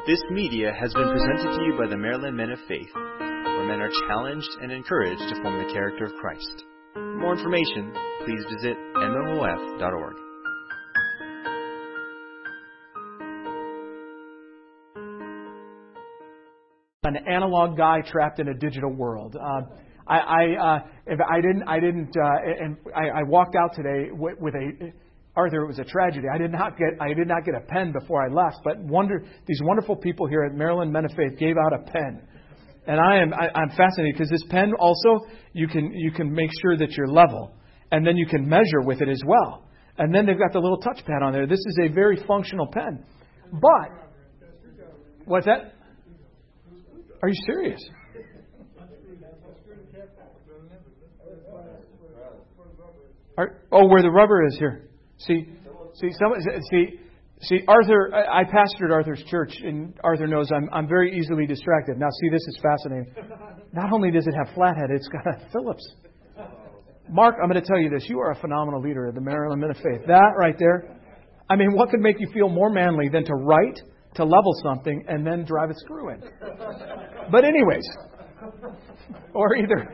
This media has been presented to you by the Maryland Men of Faith, where men are challenged and encouraged to form the character of Christ. For more information, please visit mmof.org. An analog guy trapped in a digital world. I walked out today with a. Arthur, it was a tragedy. I did not get a pen before I left, but these wonderful people here at Maryland Men of Faith gave out a pen, and I'm fascinated because this pen also you can make sure that you're level, and then you can measure with it as well, and then they've got the little touchpad on there. This is a very functional pen, but what's that? Are you serious? Where the rubber is here. See, Arthur. I pastored Arthur's church, and Arthur knows I'm very easily distracted. Now, see, this is fascinating. Not only does it have flathead, it's got a Phillips. Mark, I'm going to tell you this. You are a phenomenal leader of the Maryland Men of Faith. That right there. I mean, what could make you feel more manly than to write, to level something, and then drive a screw in? But anyways, or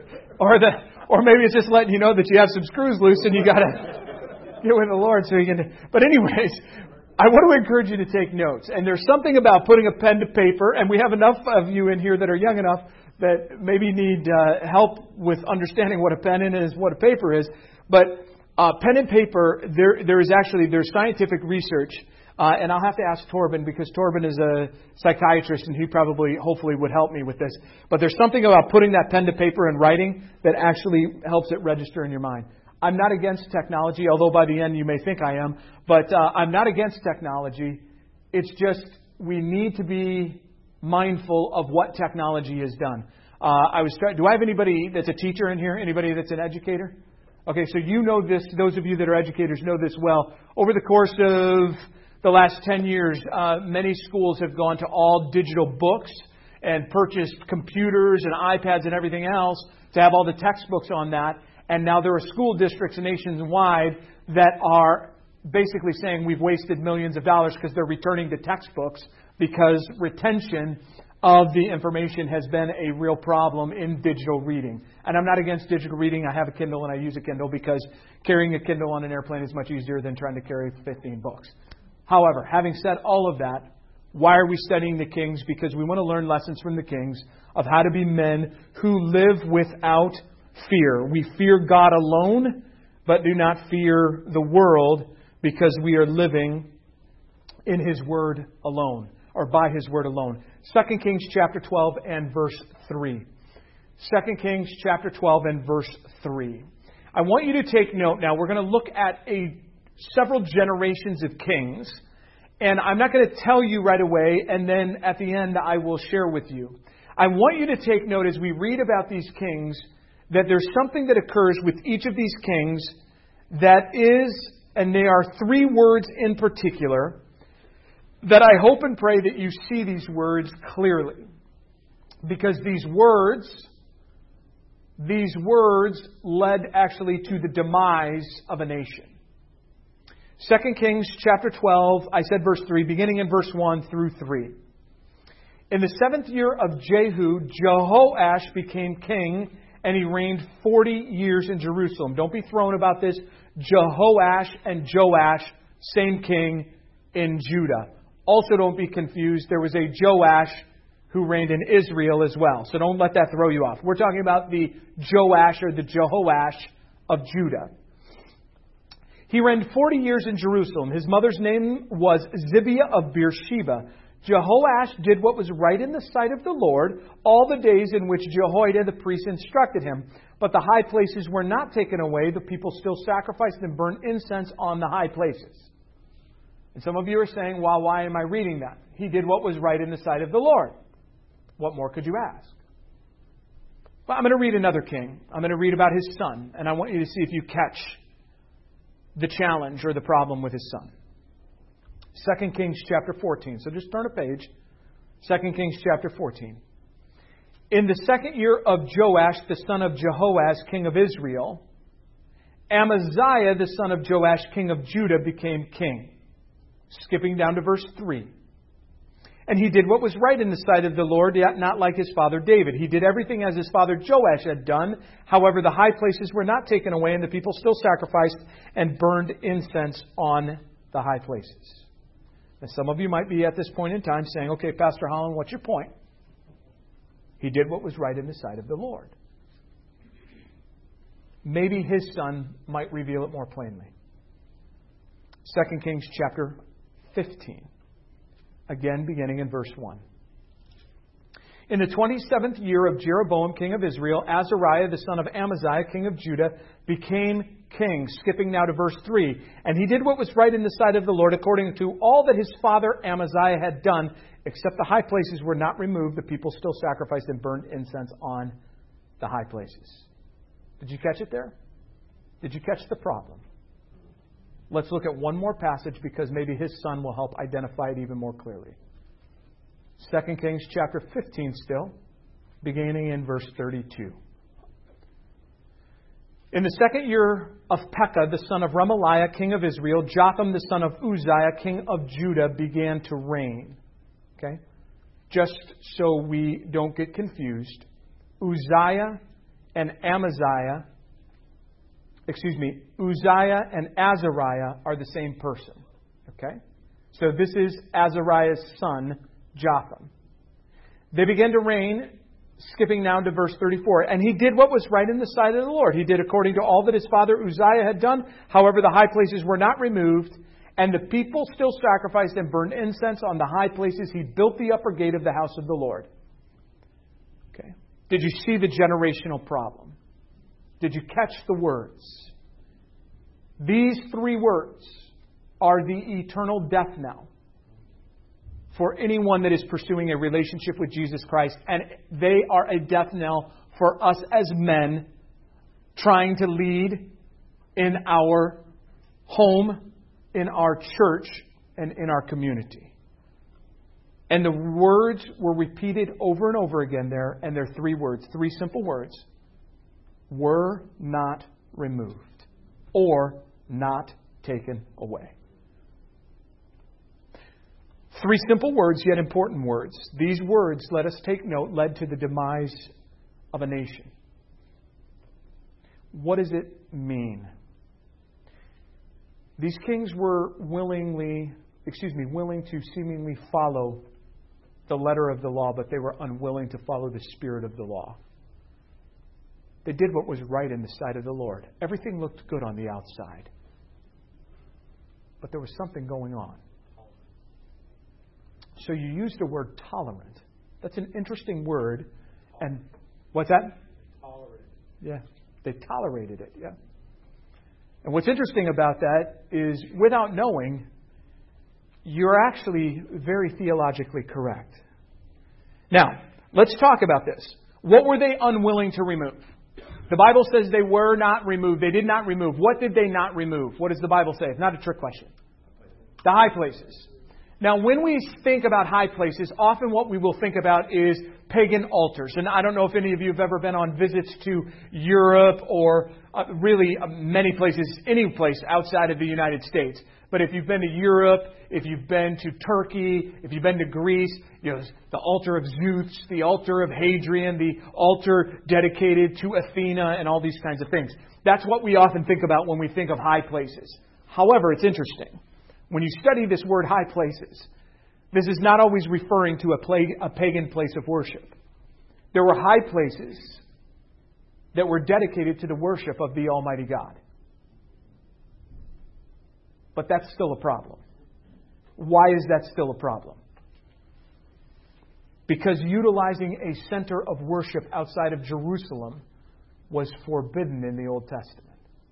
maybe it's just letting you know that you have some screws loose and you got to get with the Lord so you can. But anyways, I want to encourage you to take notes. And there's something about putting a pen to paper, and we have enough of you in here that are young enough that maybe need help with understanding what a pen is, what a paper is. But pen and paper, there's scientific research. And I'll have to ask Torben, because Torben is a psychiatrist and he hopefully would help me with this. But there's something about putting that pen to paper and writing that actually helps it register in your mind. I'm not against technology, although by the end you may think I am. But I'm not against technology. It's just we need to be mindful of what technology has done. Do I have anybody that's a teacher in here? Anybody that's an educator? Okay, so you know this. Those of you that are educators know this well. Over the course of the last 10 years, many schools have gone to all digital books and purchased computers and iPads and everything else to have all the textbooks on that. And now there are school districts nationwide that are basically saying we've wasted millions of dollars because they're returning to textbooks because retention of the information has been a real problem in digital reading. And I'm not against digital reading. I have a Kindle and I use a Kindle because carrying a Kindle on an airplane is much easier than trying to carry 15 books. However, having said all of that, why are we studying the Kings? Because we want to learn lessons from the Kings of how to be men who live without fear. We fear God alone, but do not fear the world because we are living in His Word alone, or by His Word alone. 2 Kings chapter 12 and verse 3. 2 Kings chapter 12 and verse 3. I want you to take note now. We're going to look at several generations of kings. And I'm not going to tell you right away, and then at the end I will share with you. I want you to take note as we read about these kings that there's something that occurs with each of these kings that is, and they are three words in particular, that I hope and pray that you see these words clearly. Because these words led actually to the demise of a nation. 2 Kings chapter 12, I said verse 3, beginning in verse 1 through 3. In the 7th year of Jehu, Jehoash became king, and he reigned 40 years in Jerusalem. Don't be thrown about this. Jehoash and Joash, same king in Judah. Also don't be confused. There was a Joash who reigned in Israel as well. So don't let that throw you off. We're talking about the Joash or the Jehoash of Judah. He reigned 40 years in Jerusalem. His mother's name was Zibiah of Beersheba. Jehoash did what was right in the sight of the Lord all the days in which Jehoiada the priest instructed him. But the high places were not taken away. The people still sacrificed and burned incense on the high places. And some of you are saying, well, why am I reading that? He did what was right in the sight of the Lord. What more could you ask? Well, I'm going to read another king. I'm going to read about his son. And I want you to see if you catch the challenge or the problem with his son. 2 Kings chapter 14. So just turn a page. 2 Kings chapter 14. In the 2nd year of Joash, the son of Jehoaz, king of Israel, Amaziah, the son of Joash, king of Judah, became king. Skipping down to verse 3. And he did what was right in the sight of the Lord, yet not like his father David. He did everything as his father Joash had done. However, the high places were not taken away, and the people still sacrificed and burned incense on the high places. Now, some of you might be at this point in time saying, okay, Pastor Holland, what's your point? He did what was right in the sight of the Lord. Maybe his son might reveal it more plainly. 2 Kings chapter 15. Again, beginning in verse 1. In the 27th year of Jeroboam, king of Israel, Azariah, the son of Amaziah, king of Judah, became king. Skipping now to verse 3. And he did what was right in the sight of the Lord, according to all that his father Amaziah had done, except the high places were not removed. The people still sacrificed and burned incense on the high places. Did you catch it there? Did you catch the problem? Let's look at one more passage because maybe his son will help identify it even more clearly. 2 Kings chapter 15 still, beginning in verse 32. In the second year of Pekah, the son of Remaliah, king of Israel, Jotham, the son of Uzziah, king of Judah, began to reign. Okay? Just so we don't get confused, Uzziah and Uzziah and Azariah are the same person. Okay? So this is Azariah's son, Jotham. They began to reign, skipping now to verse 34. And he did what was right in the sight of the Lord. He did according to all that his father Uzziah had done. However, the high places were not removed, and the people still sacrificed and burned incense on the high places. He built the upper gate of the house of the Lord. Okay. Did you see the generational problem? Did you catch the words? These three words are the eternal death knell for anyone that is pursuing a relationship with Jesus Christ. And they are a death knell for us as men trying to lead in our home, in our church, and in our community. And the words were repeated over and over again there, and they're three words, three simple words. Were not removed or not taken away. Three simple words, yet important words. These words, let us take note, led to the demise of a nation. What does it mean? These kings were willing to seemingly follow the letter of the law, but they were unwilling to follow the spirit of the law. They did what was right in the sight of the Lord. Everything looked good on the outside. But there was something going on. So you used the word tolerant. That's an interesting word. And what's that? Tolerant. Yeah. They tolerated it. Yeah. And what's interesting about that is, without knowing, you're actually very theologically correct. Now, let's talk about this. What were they unwilling to remove? The Bible says they were not removed. They did not remove. What did they not remove? What does the Bible say? It's not a trick question. The high places. Now, when we think about high places, often what we will think about is pagan altars. And I don't know if any of you have ever been on visits to Europe or really many places, any place outside of the United States. But if you've been to Europe, if you've been to Turkey, if you've been to Greece, the altar of Zeus, the altar of Hadrian, the altar dedicated to Athena, and all these kinds of things. That's what we often think about when we think of high places. However, it's interesting. When you study this word high places, this is not always referring to a pagan place of worship. There were high places that were dedicated to the worship of the Almighty God. But that's still a problem. Why is that still a problem? Because utilizing a center of worship outside of Jerusalem was forbidden in the Old Testament.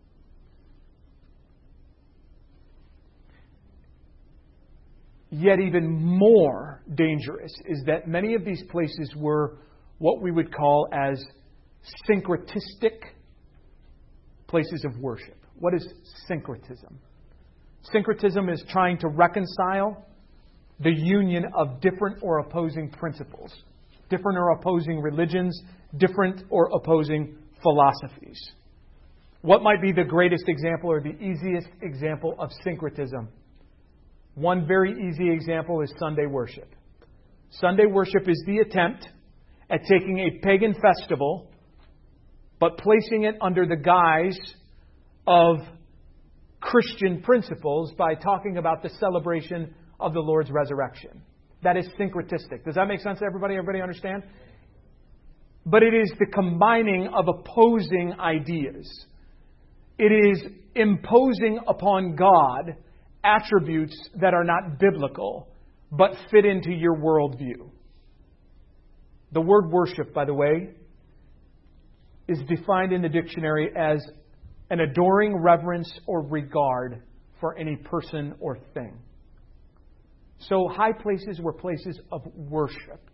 Yet even more dangerous is that many of these places were what we would call as syncretistic places of worship. What is syncretism? Syncretism is trying to reconcile the union of different or opposing principles, different or opposing religions, different or opposing philosophies. What might be the greatest example or the easiest example of syncretism? One very easy example is Sunday worship. Sunday worship is the attempt at taking a pagan festival, but placing it under the guise of Christian principles by talking about the celebration of the Lord's resurrection. That is syncretistic. Does that make sense to everybody? Everybody understand? But it is the combining of opposing ideas. It is imposing upon God attributes that are not biblical, but fit into your worldview. The word worship, by the way, is defined in the dictionary as an adoring reverence or regard for any person or thing. So high places were places of worship.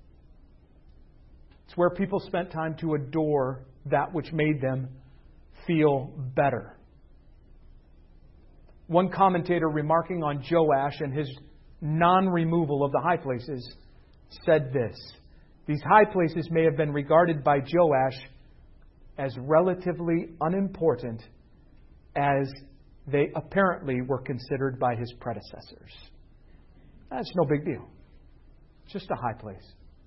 It's where people spent time to adore that which made them feel better. One commentator remarking on Joash and his non-removal of the high places said this: these high places may have been regarded by Joash as relatively unimportant as they apparently were considered by his predecessors. That's no big deal. It's just a high place.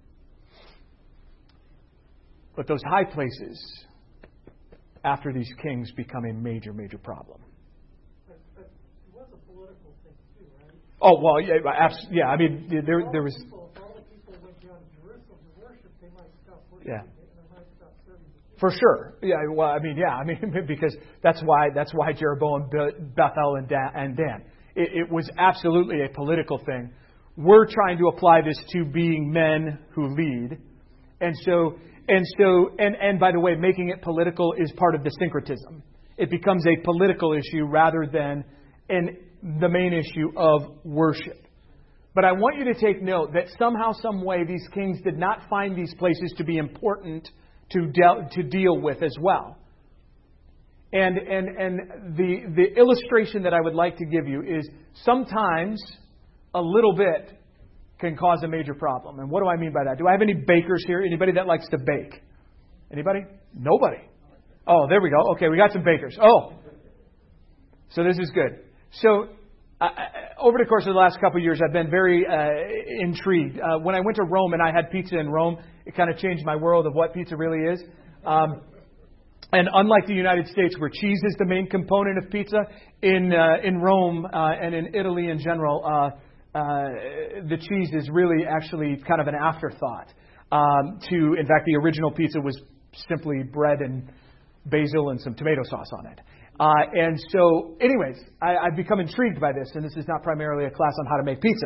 But those high places, after these kings, become a major, major problem. But it was a political thing too, right? Oh, well, yeah. I mean, there was... If all the people went down to Jerusalem to worship, they might stop worshiping. Yeah. They might stop serving. For sure. Yeah, well, I mean, because that's why Jeroboam built Bethel and Dan. It was absolutely a political thing. We're trying to apply this to being men who lead. And by the way, making it political is part of the syncretism. It becomes a political issue rather than the main issue of worship. But I want you to take note that somehow, some way, these kings did not find these places to be important to deal with as well. And the illustration that I would like to give you is sometimes a little bit can cause a major problem. And what do I mean by that? Do I have any bakers here? Anybody that likes to bake? Anybody? Nobody. Oh, there we go. Okay, we got some bakers. Oh, so this is good. So over the course of the last couple of years, I've been very intrigued. When I went to Rome and I had pizza in Rome, it kind of changed my world of what pizza really is. And unlike the United States, where cheese is the main component of pizza, in Rome and in Italy in general, the cheese is really actually kind of an afterthought. In fact, the original pizza was simply bread and basil and some tomato sauce on it. And so, anyways, I've become intrigued by this, and this is not primarily a class on how to make pizza.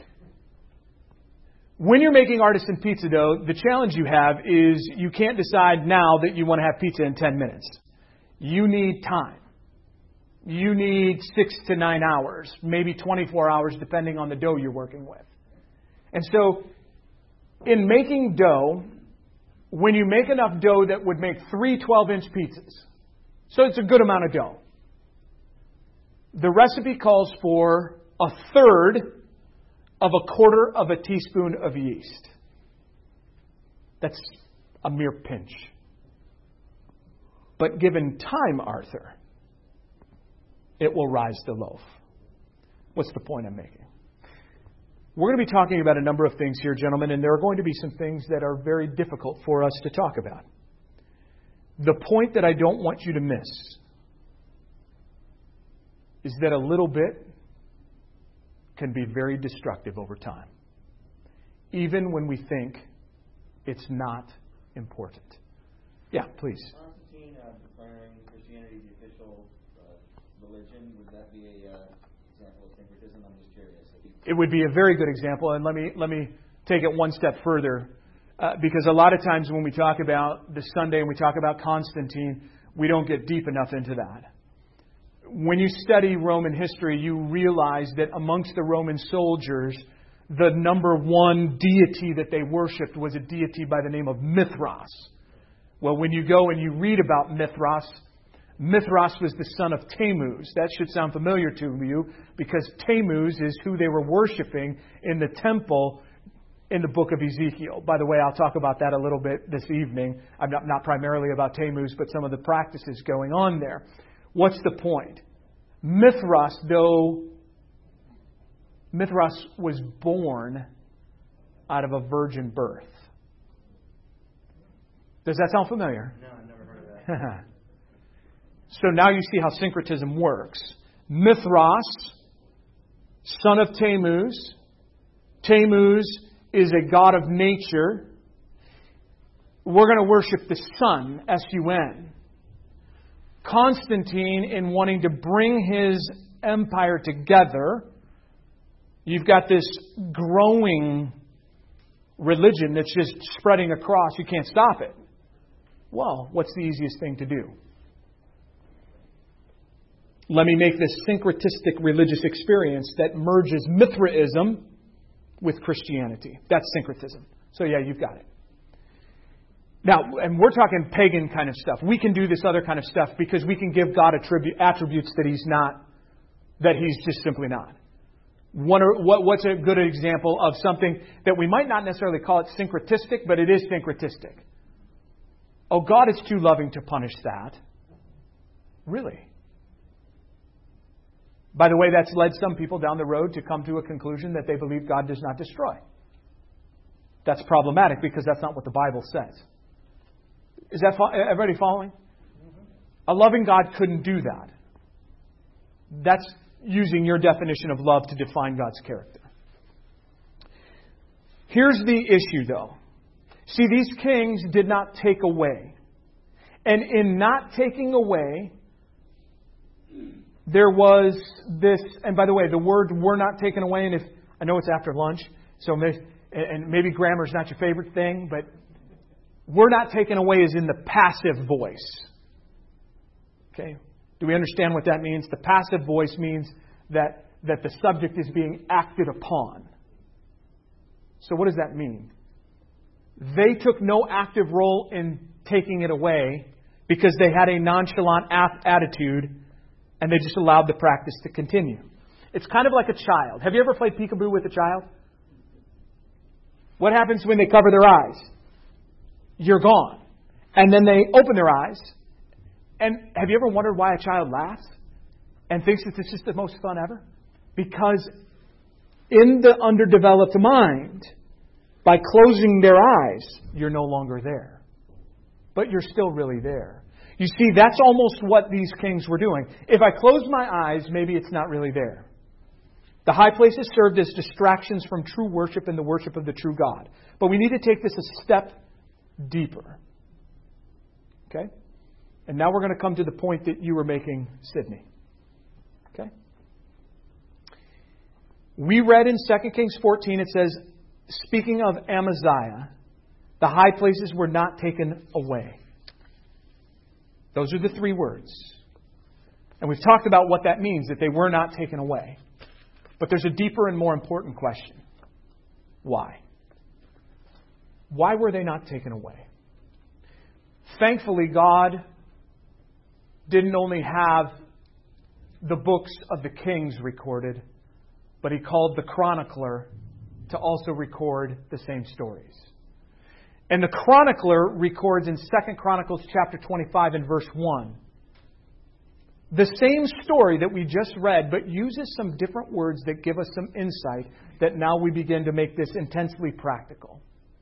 When you're making artisan pizza dough, the challenge you have is you can't decide now that you want to have pizza in 10 minutes. You need time. You need 6 to 9 hours, maybe 24 hours, depending on the dough you're working with. And so, in making dough, when you make enough dough that would make 3 12-inch pizzas, so it's a good amount of dough, the recipe calls for 1/3 of 1/4 of a teaspoon of yeast. That's a mere pinch. But given time, Arthur, it will rise the loaf. What's the point I'm making? We're going to be talking about a number of things here, gentlemen, and there are going to be some things that are very difficult for us to talk about. The point that I don't want you to miss is that a little bit can be very destructive over time, even when we think it's not important. Yeah, please. Constantine declaring Christianity the official religion, would that be an example of syncretism? I'm just curious. It would be a very good example, and let me take it one step further, because a lot of times when we talk about the Sunday and we talk about Constantine, we don't get deep enough into that. When you study Roman history, you realize that amongst the Roman soldiers, the number one deity that they worshipped was a deity by the name of Mithras. Well, when you go and you read about Mithras, Mithras was the son of Tammuz. That should sound familiar to you because Tammuz is who they were worshiping in the temple in the book of Ezekiel. By the way, I'll talk about that a little bit this evening. I'm not primarily about Tammuz, but some of the practices going on there. What's the point? Mithras was born out of a virgin birth. Does that sound familiar? No, I've never heard of that. So now you see how syncretism works. Mithras, son of Tammuz. Tammuz is a god of nature. We're going to worship the sun, S-U-N. Constantine, in wanting to bring his empire together, you've got this growing religion that's just spreading across. You can't stop it. Well, what's the easiest thing to do? Let me make this syncretistic religious experience that merges Mithraism with Christianity. That's syncretism. So yeah, you've got it. Now, and we're talking pagan kind of stuff. We can do this other kind of stuff because we can give God attributes that He's not, that He's just simply not. What's a good example of something that we might not necessarily call it syncretistic, but it is syncretistic? Oh, God is too loving to punish that. Really? By the way, that's led some people down the road to come to a conclusion that they believe God does not destroy. That's problematic because that's not what the Bible says. Is that everybody following? A loving God couldn't do that. That's using your definition of love to define God's character. Here's the issue, though. See, these kings did not take away. And in not taking away, there was this, and by the way, the word "were not taken away," and if I know it's after lunch, so maybe grammar's not your favorite thing, but "were not taken away" is in the passive voice. Okay? Do we understand what that means? The passive voice means that the subject is being acted upon. So what does that mean? They took no active role in taking it away because they had a nonchalant attitude and they just allowed the practice to continue. It's kind of like a child. Have you ever played peekaboo with a child? What happens when they cover their eyes? You're gone. And then they open their eyes. And have you ever wondered why a child laughs and thinks that this is the most fun ever? Because in the underdeveloped mind, by closing their eyes, you're no longer there. But you're still really there. You see, that's almost what these kings were doing. If I close my eyes, maybe it's not really there. The high places served as distractions from true worship and the worship of the true God. But we need to take this a step deeper. Okay? And now we're going to come to the point that you were making, Sydney. Okay? We read in 2 Kings 14, it says, speaking of Amaziah, the high places were not taken away. Those are the three words. And we've talked about what that means, that they were not taken away. But there's a deeper and more important question. Why? Why were they not taken away? Thankfully, God didn't only have the books of the kings recorded, but He called the chronicler to also record the same stories. And the chronicler records in 2 Chronicles chapter 25 and verse 1 the same story that we just read, but uses some different words that give us some insight that now we begin to make this intensely practical.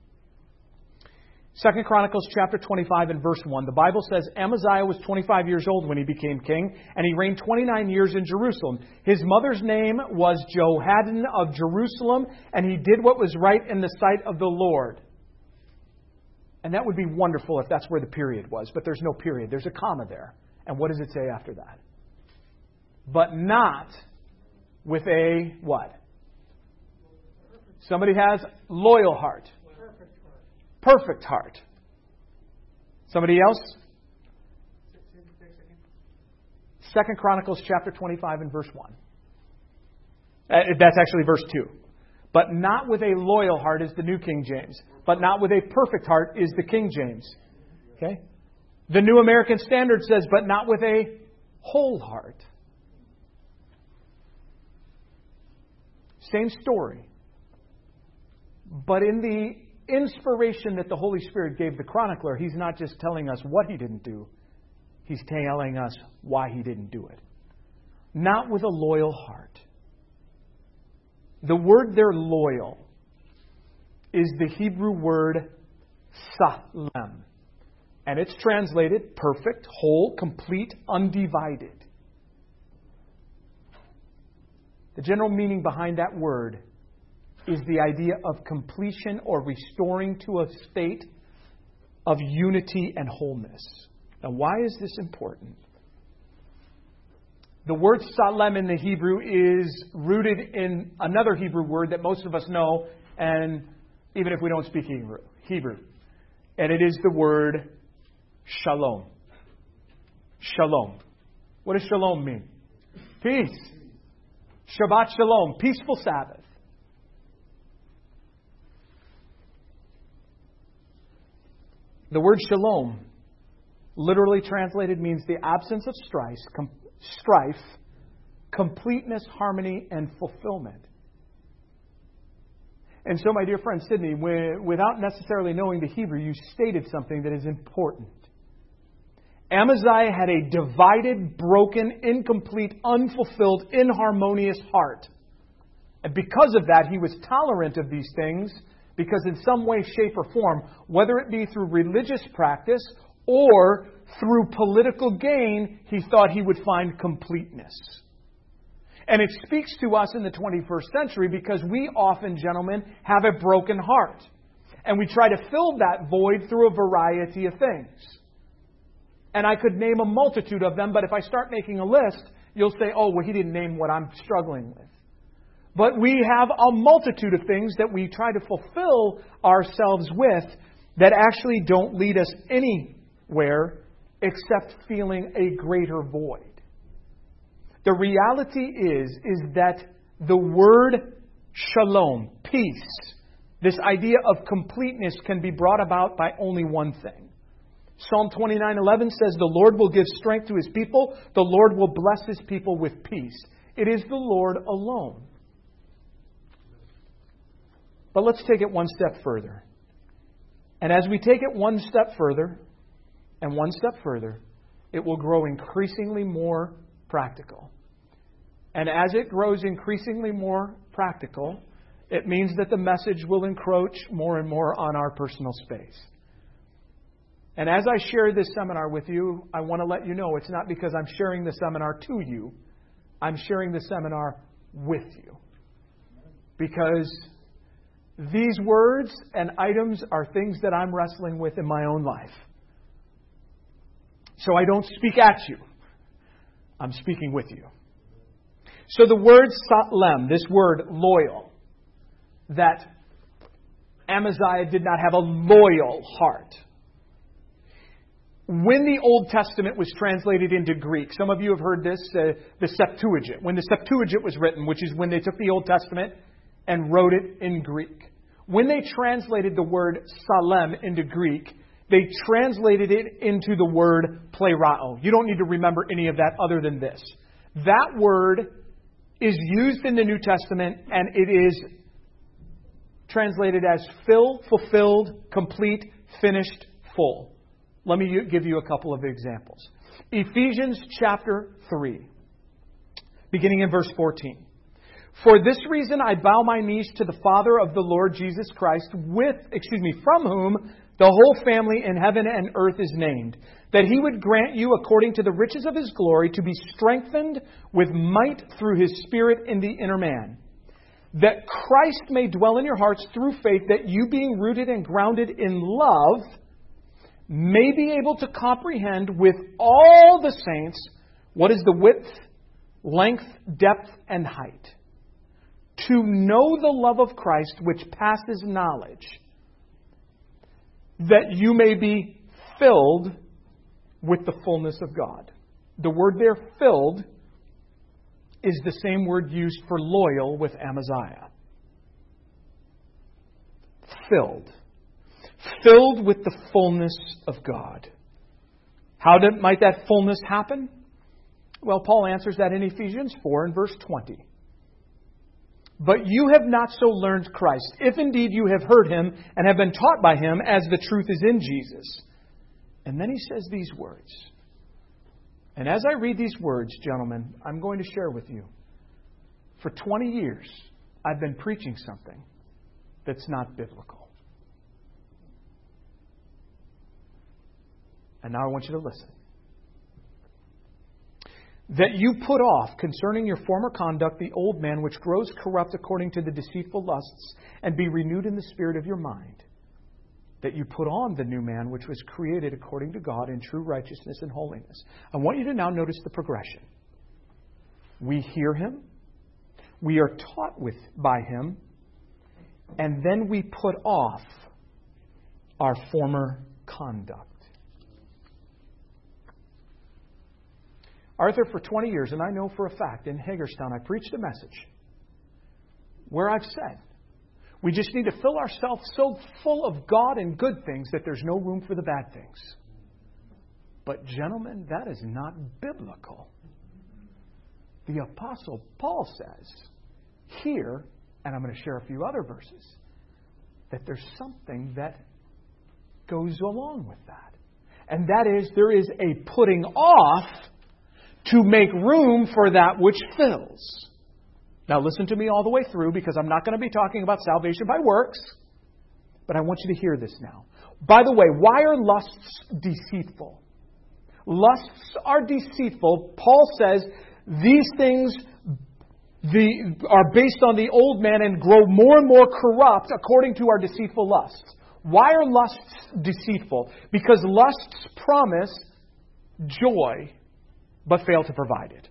2 Chronicles chapter 25 and verse 1, the Bible says, Amaziah was 25 years old when he became king, and he reigned 29 years in Jerusalem. His mother's name was Jehoaddan of Jerusalem, and he did what was right in the sight of the Lord. And that would be wonderful if that's where the period was, but there's no period. There's a comma there. And what does it say after that? But not with a what? Somebody has loyal heart. Perfect heart. Somebody else? 2 Chronicles chapter 25 and verse 1. That's actually verse 2. But not with a loyal heart is the New King James. But not with a perfect heart is the King James. Okay? The New American Standard says, but not with a whole heart. Same story. But in the inspiration that the Holy Spirit gave the chronicler, He's not just telling us what He didn't do. He's telling us why He didn't do it. Not with a loyal heart. The word there, loyal, is the Hebrew word salem. And it's translated perfect, whole, complete, undivided. The general meaning behind that word is the idea of completion or restoring to a state of unity and wholeness. Now, why is this important? The word salem in the Hebrew is rooted in another Hebrew word that most of us know, and even if we don't speak Hebrew. And it is the word shalom. Shalom. What does shalom mean? Peace. Shabbat shalom. Peaceful Sabbath. The word shalom, literally translated, means the absence of strife, completeness, harmony, and fulfillment. And so, my dear friend Sydney, without necessarily knowing the Hebrew, you stated something that is important. Amaziah had a divided, broken, incomplete, unfulfilled, inharmonious heart. And because of that, he was tolerant of these things, because in some way, shape, or form, whether it be through religious practice or through political gain, he thought he would find completeness. And it speaks to us in the 21st century because we often, gentlemen, have a broken heart. And we try to fill that void through a variety of things. And I could name a multitude of them, but if I start making a list, you'll say, oh, well, he didn't name what I'm struggling with. But we have a multitude of things that we try to fulfill ourselves with that actually don't lead us anywhere except feeling a greater void. The reality is that the word shalom, peace, this idea of completeness can be brought about by only one thing. Psalm 29:11 says, the Lord will give strength to His people. The Lord will bless His people with peace. It is the Lord alone. But let's take it one step further. And as we take it one step further, and one step further, it will grow increasingly more practical. And as it grows increasingly more practical, it means that the message will encroach more and more on our personal space. And as I share this seminar with you, I want to let you know it's not because I'm sharing the seminar to you. I'm sharing the seminar with you. Because these words and items are things that I'm wrestling with in my own life. So I don't speak at you. I'm speaking with you. So the word salem, this word loyal, that Amaziah did not have a loyal heart. When the Old Testament was translated into Greek, some of you have heard this, the Septuagint. When the Septuagint was written, which is when they took the Old Testament and wrote it in Greek. When they translated the word salem into Greek, they translated it into the word plerao. You don't need to remember any of that other than this. That word is used in the New Testament and it is translated as fill, fulfilled, complete, finished, full. Let me give you a couple of examples. Ephesians chapter 3, beginning in verse 14. For this reason I bow my knees to the Father of the Lord Jesus Christ, from whom the whole family in heaven and earth is named, that He would grant you, according to the riches of His glory, to be strengthened with might through His Spirit in the inner man, that Christ may dwell in your hearts through faith, that you, being rooted and grounded in love, may be able to comprehend with all the saints what is the width, length, depth, and height, to know the love of Christ which passes knowledge, that you may be filled with the fullness of God. The word there, filled, is the same word used for loyal with Amaziah. Filled. Filled with the fullness of God. How might that fullness happen? Well, Paul answers that in Ephesians 4 and verse 20. But you have not so learned Christ, if indeed you have heard Him and have been taught by Him, as the truth is in Jesus. And then he says these words. And as I read these words, gentlemen, I'm going to share with you. For 20 years, I've been preaching something that's not biblical. And now I want you to listen. That you put off concerning your former conduct the old man which grows corrupt according to the deceitful lusts, and be renewed in the spirit of your mind. That you put on the new man which was created according to God in true righteousness and holiness. I want you to now notice the progression. We hear Him, we are taught by Him, and then we put off our former conduct. Arthur, for 20 years, and I know for a fact, in Hagerstown, I preached a message where I've said, we just need to fill ourselves so full of God and good things that there's no room for the bad things. But gentlemen, that is not biblical. The Apostle Paul says here, and I'm going to share a few other verses, that there's something that goes along with that. And that is, there is a putting off to make room for that which fills. Now listen to me all the way through, because I'm not going to be talking about salvation by works, but I want you to hear this now. By the way, why are lusts deceitful? Lusts are deceitful. Paul says these things are based on the old man and grow more and more corrupt according to our deceitful lusts. Why are lusts deceitful? Because lusts promise joy, but fail to provide it.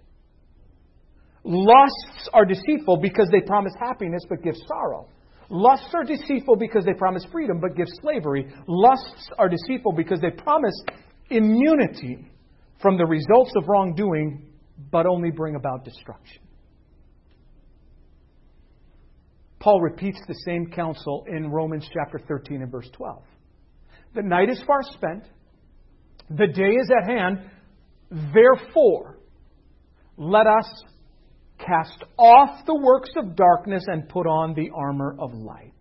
Lusts are deceitful because they promise happiness, but give sorrow. Lusts are deceitful because they promise freedom, but give slavery. Lusts are deceitful because they promise immunity from the results of wrongdoing, but only bring about destruction. Paul repeats the same counsel in Romans chapter 13 and verse 12. The night is far spent, the day is at hand. Therefore, let us cast off the works of darkness and put on the armor of light.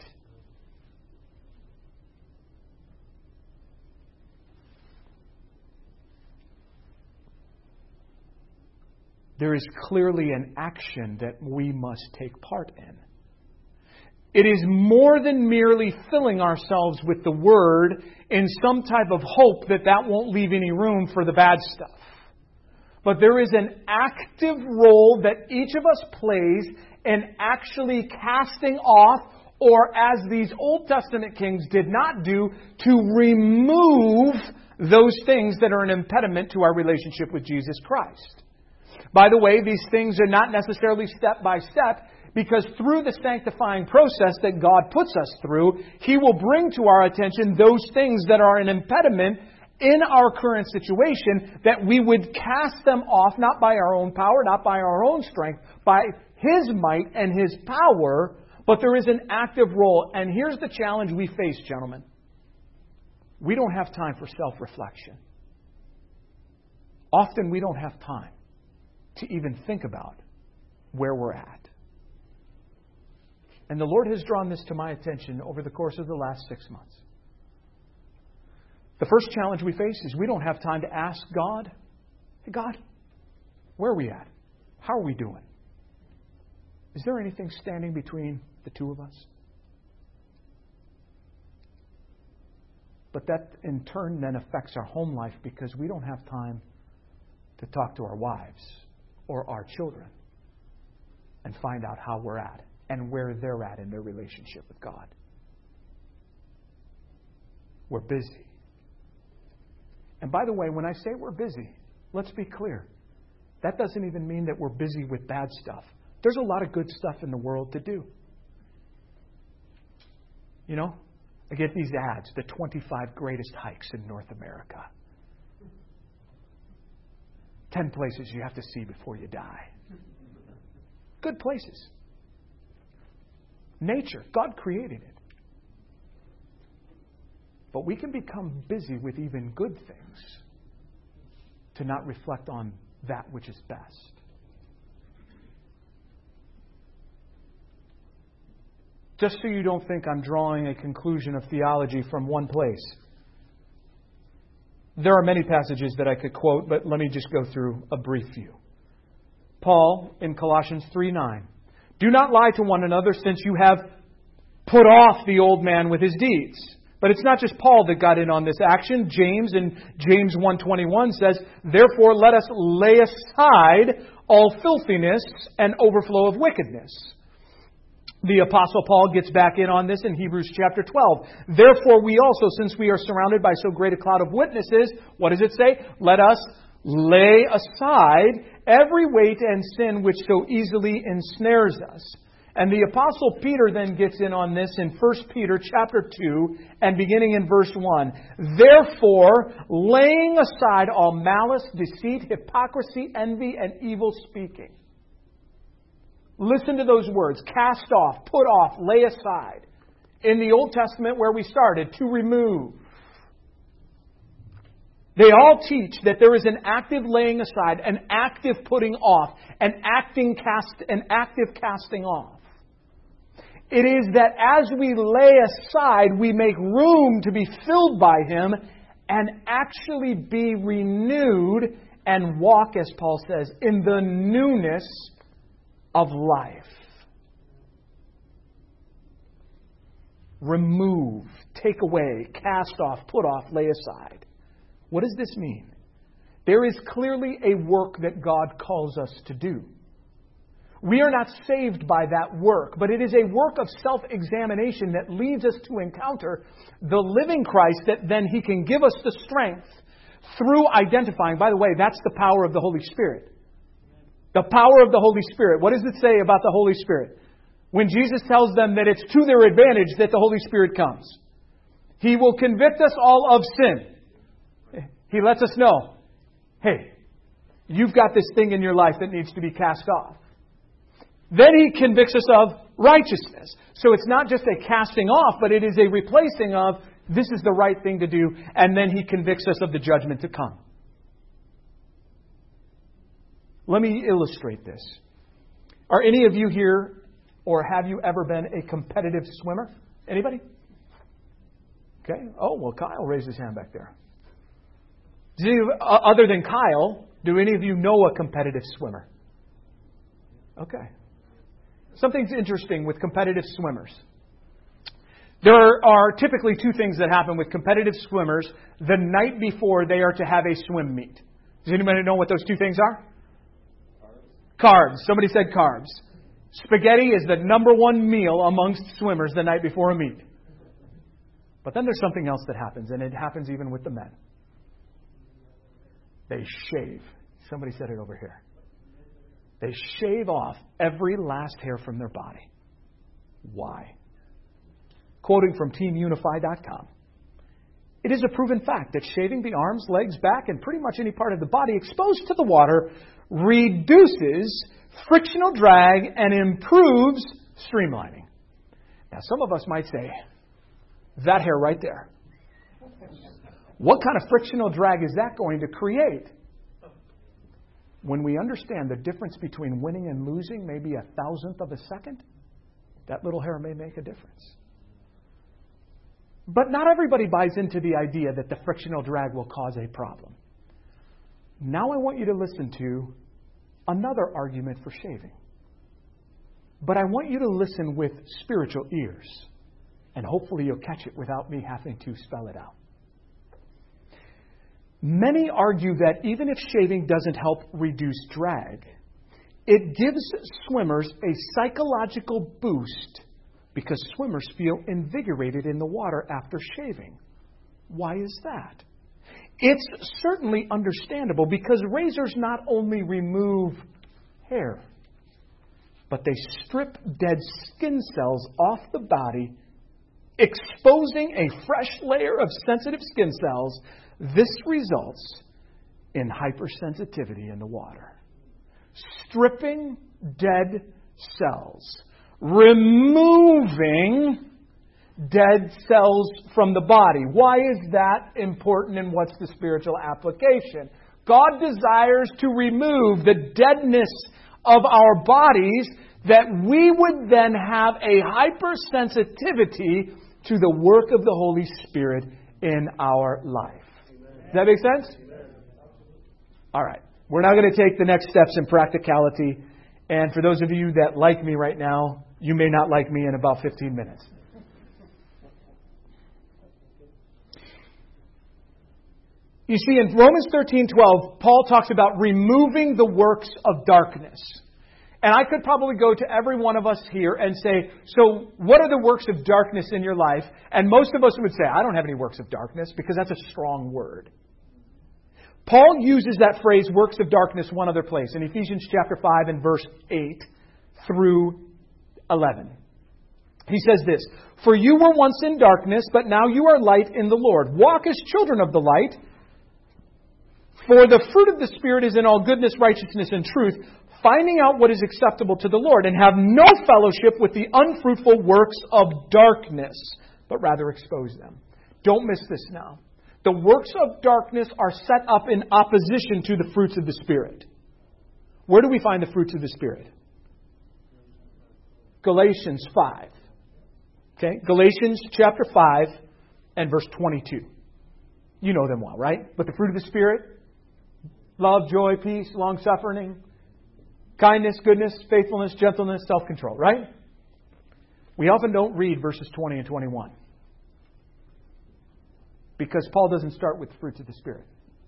There is clearly an action that we must take part in. It is more than merely filling ourselves with the Word in some type of hope that won't leave any room for the bad stuff. But there is an active role that each of us plays in actually casting off, or as these Old Testament kings did not do, to remove those things that are an impediment to our relationship with Jesus Christ. By the way, these things are not necessarily step by step, because through the sanctifying process that God puts us through, He will bring to our attention those things that are an impediment in our current situation, that we would cast them off, not by our own power, not by our own strength, by His might and His power, but there is an active role. And here's the challenge we face, gentlemen. We don't have time for self-reflection. Often we don't have time to even think about where we're at. And the Lord has drawn this to my attention over the course of the last 6 months. The first challenge we face is we don't have time to ask God, hey God, where are we at? How are we doing? Is there anything standing between the two of us? But that in turn then affects our home life, because we don't have time to talk to our wives or our children and find out how we're at and where they're at in their relationship with God. We're busy. And by the way, when I say we're busy, let's be clear. That doesn't even mean that we're busy with bad stuff. There's a lot of good stuff in the world to do. You know, I get these ads, the 25 greatest hikes in North America. 10 places you have to see before you die. Good places. Nature, God created it. But we can become busy with even good things to not reflect on that which is best. Just so you don't think I'm drawing a conclusion of theology from one place. There are many passages that I could quote, but let me just go through a brief few. Paul in Colossians 3:9. Do not lie to one another, since you have put off the old man with his deeds. But it's not just Paul that got in on this action. James in James 1:21 says, "Therefore let us lay aside all filthiness and overflow of wickedness." The Apostle Paul gets back in on this in Hebrews chapter 12. "Therefore we also, since we are surrounded by so great a cloud of witnesses," what does it say? "Let us lay aside every weight and sin which so easily ensnares us." And the Apostle Peter then gets in on this in 1 Peter chapter 2 and beginning in verse 1. "Therefore, laying aside all malice, deceit, hypocrisy, envy, and evil speaking." Listen to those words. Cast off, put off, lay aside. In the Old Testament where we started, to remove. They all teach that there is an active laying aside, an active putting off, an active casting off. It is that as we lay aside, we make room to be filled by Him and actually be renewed and walk, as Paul says, in the newness of life. Remove, take away, cast off, put off, lay aside. What does this mean? There is clearly a work that God calls us to do. We are not saved by that work, but it is a work of self-examination that leads us to encounter the living Christ that then He can give us the strength through identifying. By the way, that's the power of the Holy Spirit. The power of the Holy Spirit. What does it say about the Holy Spirit? When Jesus tells them that it's to their advantage that the Holy Spirit comes. He will convict us all of sin. He lets us know, hey, you've got this thing in your life that needs to be cast off. Then He convicts us of righteousness. So it's not just a casting off, but it is a replacing of this is the right thing to do. And then He convicts us of the judgment to come. Let me illustrate this. Are any of you here, or have you ever been a competitive swimmer? Anybody? Okay. Oh, well, Kyle raised his hand back there. Other than Kyle, do any of you know a competitive swimmer? Okay. Something's interesting with competitive swimmers. There are typically two things that happen with competitive swimmers the night before they are to have a swim meet. Does anybody know what those two things are? Carbs. Somebody said carbs. Spaghetti is the number one meal amongst swimmers the night before a meet. But then there's something else that happens, and it happens even with the men. They shave. Somebody said it over here. They shave off every last hair from their body. Why? Quoting from TeamUnify.com. It is a proven fact that shaving the arms, legs, back, and pretty much any part of the body exposed to the water reduces frictional drag and improves streamlining. Now, some of us might say, that hair right there. What kind of frictional drag is that going to create? When we understand the difference between winning and losing, maybe 1,000th of a second, that little hair may make a difference. But not everybody buys into the idea that the frictional drag will cause a problem. Now I want you to listen to another argument for shaving. But I want you to listen with spiritual ears. And hopefully you'll catch it without me having to spell it out. Many argue that even if shaving doesn't help reduce drag, it gives swimmers a psychological boost because swimmers feel invigorated in the water after shaving. Why is that? It's certainly understandable because razors not only remove hair, but they strip dead skin cells off the body, exposing a fresh layer of sensitive skin cells. This results in hypersensitivity in the water. Stripping dead cells. Removing dead cells from the body. Why is that important and what's the spiritual application? God desires to remove the deadness of our bodies that we would then have a hypersensitivity to the work of the Holy Spirit in our life. Does that make sense? All right. We're now going to take the next steps in practicality. And for those of you that like me right now, you may not like me in about 15 minutes. You see, in Romans 13:12, Paul talks about removing the works of darkness. And I could probably go to every one of us here and say, so what are the works of darkness in your life? And most of us would say, I don't have any works of darkness, because that's a strong word. Paul uses that phrase, works of darkness, one other place, in Ephesians chapter 5 and verse 8 through 11. He says this, "For you were once in darkness, but now you are light in the Lord. Walk as children of the light. For the fruit of the Spirit is in all goodness, righteousness, and truth, finding out what is acceptable to the Lord, and have no fellowship with the unfruitful works of darkness, but rather expose them." Don't miss this now. The works of darkness are set up in opposition to the fruits of the Spirit. Where do we find the fruits of the Spirit? Galatians 5. Okay, Galatians chapter 5 and verse 22. You know them well, right? But the fruit of the Spirit: love, joy, peace, long-suffering, kindness, goodness, faithfulness, gentleness, self-control, right? We often don't read verses 20 and 21. Because Paul doesn't start with the fruits of the Spirit.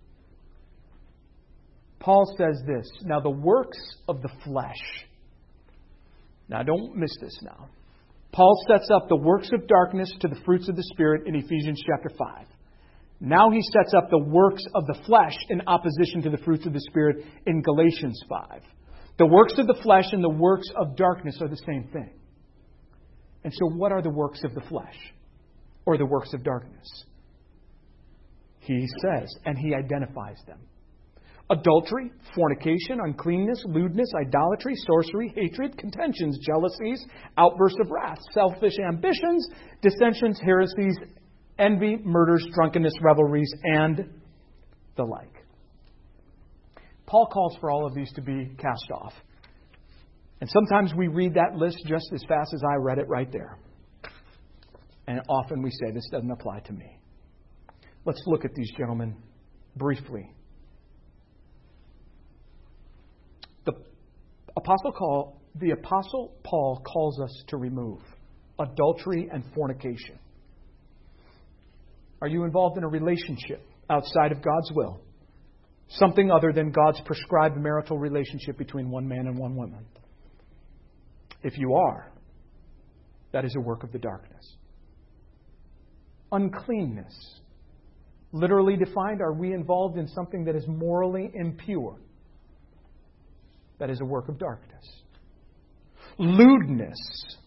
Paul says this, now the works of the flesh. Now don't miss this now. Paul sets up the works of darkness to the fruits of the Spirit in Ephesians chapter 5. Now he sets up the works of the flesh in opposition to the fruits of the Spirit in Galatians 5. The works of the flesh and the works of darkness are the same thing. And so what are the works of the flesh? Or the works of darkness? He says, and he identifies them: adultery, fornication, uncleanness, lewdness, idolatry, sorcery, hatred, contentions, jealousies, outbursts of wrath, selfish ambitions, dissensions, heresies, envy, murders, drunkenness, revelries, and the like. Paul calls for all of these to be cast off. And sometimes we read that list just as fast as I read it right there. And often we say, this doesn't apply to me. Let's look at these gentlemen briefly. The Apostle Paul calls us to remove adultery and fornication. Are you involved in a relationship outside of God's will? Something other than God's prescribed marital relationship between one man and one woman? If you are, that is a work of the darkness. Uncleanness. Literally defined, are we involved in something that is morally impure? That is a work of darkness. Lewdness.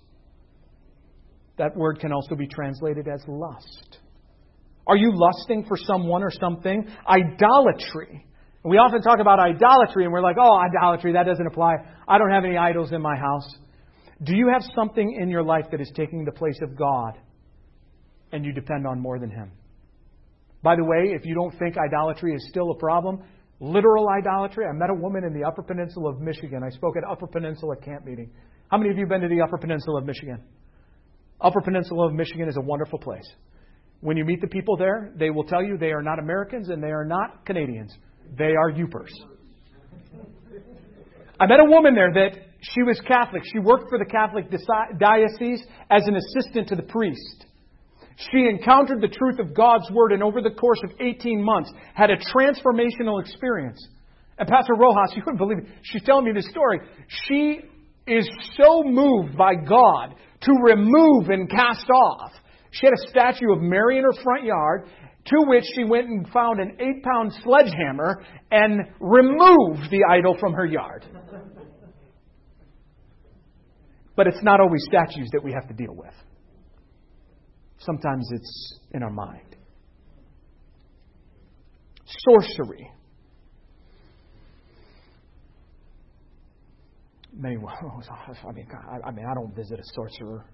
That word can also be translated as lust. Are you lusting for someone or something? Idolatry. We often talk about idolatry and we're like, oh, idolatry, that doesn't apply. I don't have any idols in my house. Do you have something in your life that is taking the place of God and you depend on more than Him? By the way, if you don't think idolatry is still a problem, literal idolatry. I met a woman in the Upper Peninsula of Michigan. I spoke at Upper Peninsula camp meeting. How many of you have been to the Upper Peninsula of Michigan? Upper Peninsula of Michigan is a wonderful place. When you meet the people there, they will tell you they are not Americans and they are not Canadians. They are Yoopers. I met a woman there that she was Catholic. She worked for the Catholic diocese as an assistant to the priest. She encountered the truth of God's Word and over the course of 18 months had a transformational experience. And Pastor Rojas, you wouldn't believe it, she's telling me this story. She is so moved by God to remove and cast off. She had a statue of Mary in her front yard, to which she went and found an 8-pound sledgehammer and removed the idol from her yard. But it's not always statues that we have to deal with. Sometimes it's in our mind. Sorcery. I don't visit a sorcerer.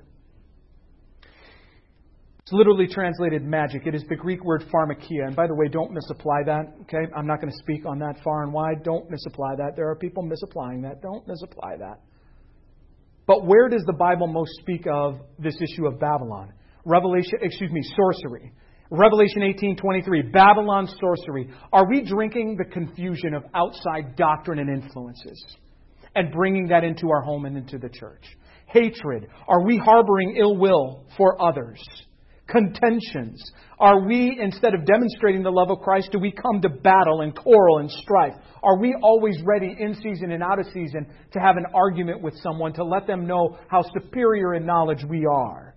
It's literally translated magic. It is the Greek word pharmakia. And by the way, don't misapply that. Okay, I'm not going to speak on that far and wide. Don't misapply that. There are people misapplying that. Don't misapply that. But where does the Bible most speak of this issue of Babylon? Sorcery. Revelation 18:23, Babylon sorcery. Are we drinking the confusion of outside doctrine and influences and bringing that into our home and into the church? Hatred. Are we harboring ill will for others? contentions? Are we, instead of demonstrating the love of Christ, do we come to battle and quarrel and strife? Are we always ready in season and out of season to have an argument with someone, to let them know how superior in knowledge we are?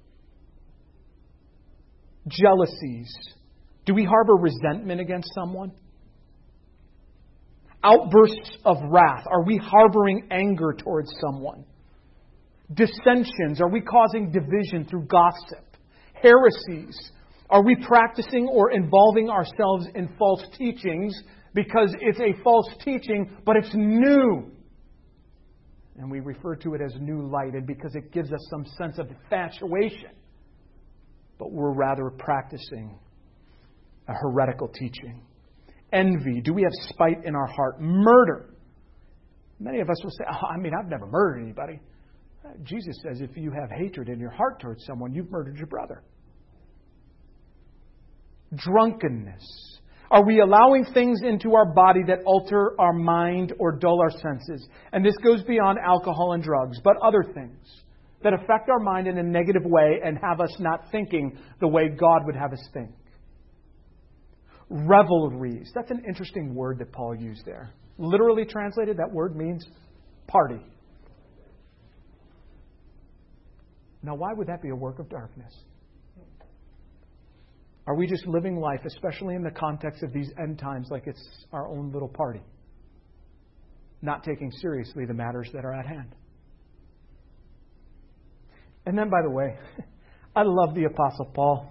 Jealousies. Do we harbor resentment against someone? Outbursts of wrath. Are we harboring anger towards someone? Dissensions. Are we causing division through gossip? Heresies. Are we practicing or involving ourselves in false teachings because it's a false teaching, but it's new? And we refer to it as new light, and because it gives us some sense of infatuation. But we're rather practicing a heretical teaching. Envy. Do we have spite in our heart? Murder. Many of us will say, I've never murdered anybody. Jesus says if you have hatred in your heart towards someone, you've murdered your brother. Drunkenness. Are we allowing things into our body that alter our mind or dull our senses? And this goes beyond alcohol and drugs, but other things that affect our mind in a negative way and have us not thinking the way God would have us think. Revelries. That's an interesting word that Paul used there. Literally translated, that word means party. Now, why would that be a work of darkness? Are we just living life, especially in the context of these end times, like it's our own little party? Not taking seriously the matters that are at hand. And then, by the way, I love the Apostle Paul.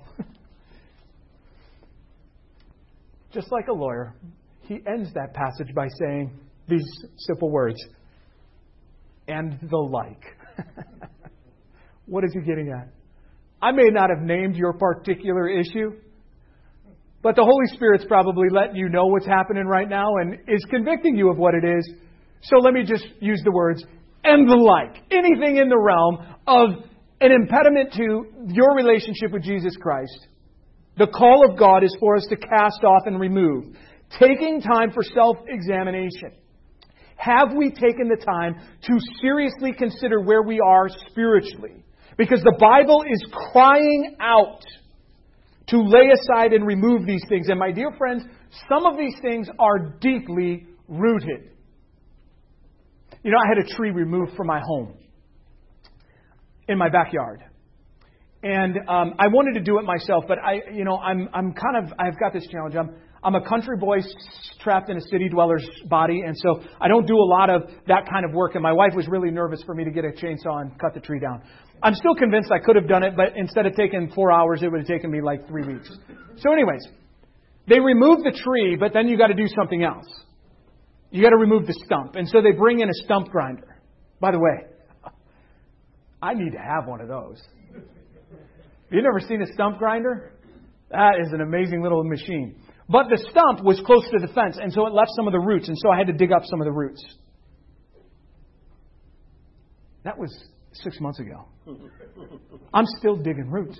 Just like a lawyer, he ends that passage by saying these simple words, and the like. What is he getting at? I may not have named your particular issue, but the Holy Spirit's probably letting you know what's happening right now and is convicting you of what it is. So let me just use the words, and the like. Anything in the realm of an impediment to your relationship with Jesus Christ. The call of God is for us to cast off and remove. Taking time for self-examination. Have we taken the time to seriously consider where we are spiritually? Because the Bible is crying out to lay aside and remove these things. And my dear friends, some of these things are deeply rooted. You know, I had a tree removed from my home in my backyard. And I wanted to do it myself, but I've got this challenge. I'm a country boy trapped in a city dweller's body, and so I don't do a lot of that kind of work. And my wife was really nervous for me to get a chainsaw and cut the tree down. I'm still convinced I could have done it, but instead of taking 4 hours, it would have taken me like 3 weeks. So anyways, they remove the tree, but then you got to do something else. You got to remove the stump. And so they bring in a stump grinder. By the way, I need to have one of those. You've never seen a stump grinder? That is an amazing little machine. But the stump was close to the fence, and so it left some of the roots, and so I had to dig up some of the roots. That was 6 months ago. I'm still digging roots.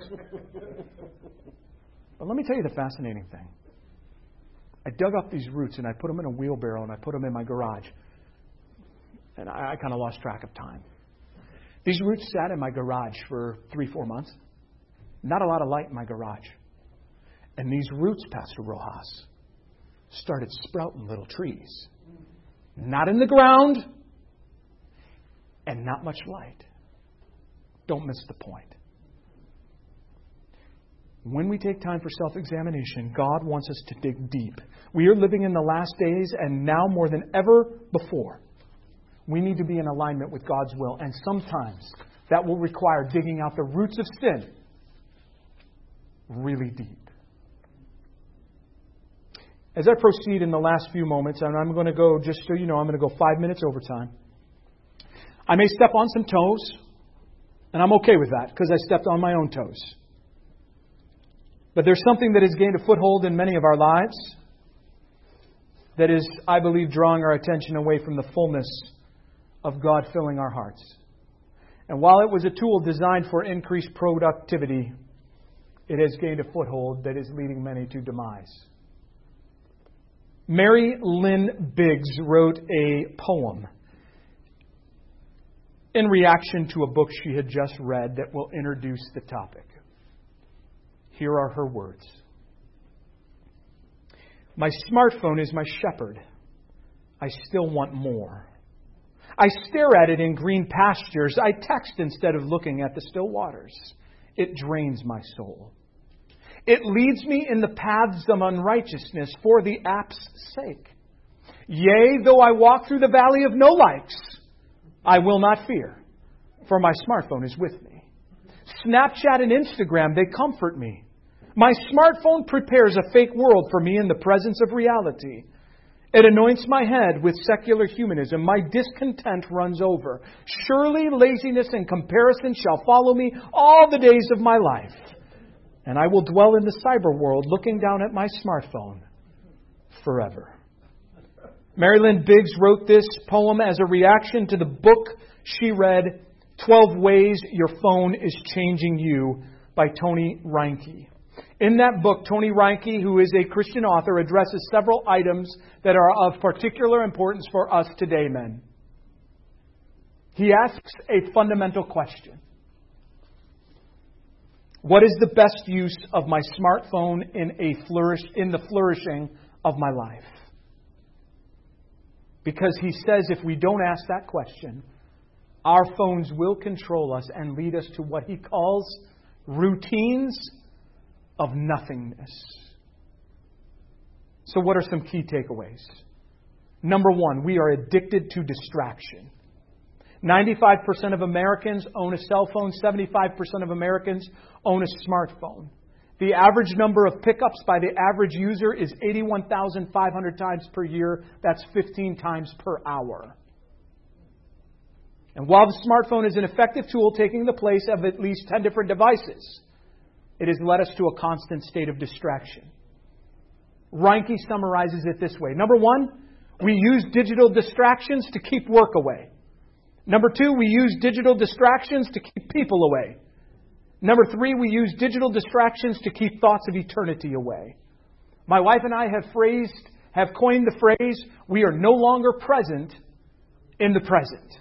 But let me tell you the fascinating thing. I dug up these roots, and I put them in a wheelbarrow, and I put them in my garage. And I kind of lost track of time. These roots sat in my garage for 3-4 months. Not a lot of light in my garage. And these roots, Pastor Rojas, started sprouting little trees. Not in the ground and not much light. Don't miss the point. When we take time for self-examination, God wants us to dig deep. We are living in the last days, and now more than ever before, we need to be in alignment with God's will. And sometimes that will require digging out the roots of sin really deep. As I proceed in the last few moments, and I'm going to go, just so you know, I'm going to go 5 minutes overtime. I may step on some toes, and I'm okay with that because I stepped on my own toes. But there's something that has gained a foothold in many of our lives that is, I believe, drawing our attention away from the fullness of God filling our hearts. And while it was a tool designed for increased productivity, it has gained a foothold that is leading many to demise. Mary Lynn Biggs wrote a poem in reaction to a book she had just read that will introduce the topic. Here are her words. My smartphone is my shepherd. I still want more. I stare at it in green pastures. I text instead of looking at the still waters. It drains my soul. It leads me in the paths of unrighteousness for the app's sake. Yea, though I walk through the valley of no lights, I will not fear, for my smartphone is with me. Snapchat and Instagram, they comfort me. My smartphone prepares a fake world for me in the presence of reality. It anoints my head with secular humanism. My discontent runs over. Surely laziness and comparison shall follow me all the days of my life. And I will dwell in the cyber world looking down at my smartphone forever. Marilyn Biggs wrote this poem as a reaction to the book she read, 12 Ways Your Phone is Changing You, by Tony Reinke. In that book, Tony Reinke, who is a Christian author, addresses several items that are of particular importance for us today, men. He asks a fundamental question. What is the best use of my smartphone in the flourishing of my life? Because he says if we don't ask that question, our phones will control us and lead us to what he calls routines of nothingness. So what are some key takeaways? Number one, we are addicted to distraction. 95% of Americans own a cell phone. 75% of Americans own a smartphone. The average number of pickups by the average user is 81,500 times per year. That's 15 times per hour. And while the smartphone is an effective tool taking the place of at least 10 different devices, it has led us to a constant state of distraction. Reinke summarizes it this way. Number one, we use digital distractions to keep work away. Number two, we use digital distractions to keep people away. Number three, we use digital distractions to keep thoughts of eternity away. My wife and I have coined the phrase, we are no longer present in the present.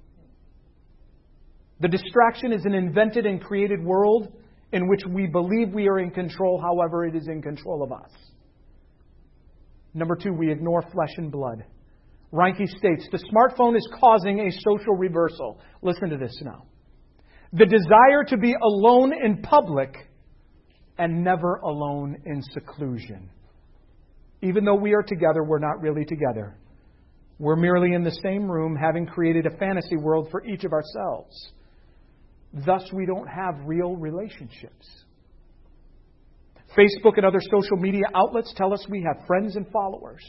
The distraction is an invented and created world in which we believe we are in control, however it is in control of us. Number two, we ignore flesh and blood. Reinke states, the smartphone is causing a social reversal. Listen to this now. The desire to be alone in public and never alone in seclusion. Even though we are together, we're not really together. We're merely in the same room, having created a fantasy world for each of ourselves. Thus, we don't have real relationships. Facebook and other social media outlets tell us we have friends and followers.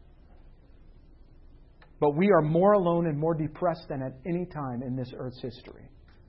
But we are more alone and more depressed than at any time in this earth's history.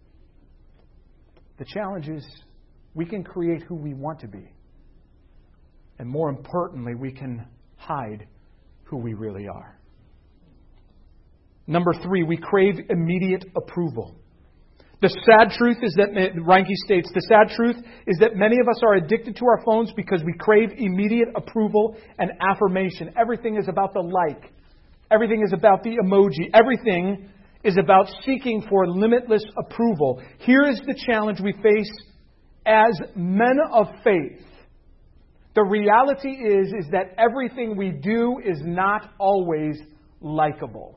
The challenge is we can create who we want to be. And more importantly, we can hide who we really are. Number three, we crave immediate approval. The sad truth is that, Reinke states, the sad truth is that many of us are addicted to our phones because we crave immediate approval and affirmation. Everything is about the like. Everything is about the emoji. Everything is about seeking for limitless approval. Here is the challenge we face as men of faith. The reality is that everything we do is not always likable.